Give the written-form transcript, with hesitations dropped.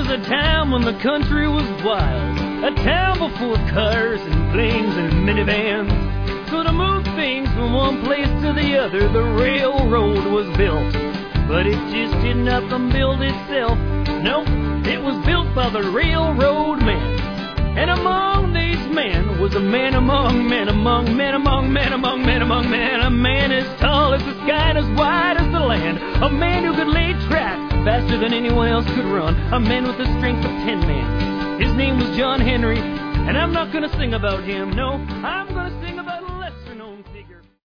a time when the country was wild, a time before cars and planes and minivans. So to move things from one place to the other, the railroad was built. But it just did not build itself. No, it was built by the railroad man. And among these men was a man among men, among men, among men, among men, among men. A man as tall as the sky and as wide as the land. A man who could lay track faster than anyone else could run. A man with the strength of 10 men. His name was John Henry. And I'm not going to sing about him, no, I'm going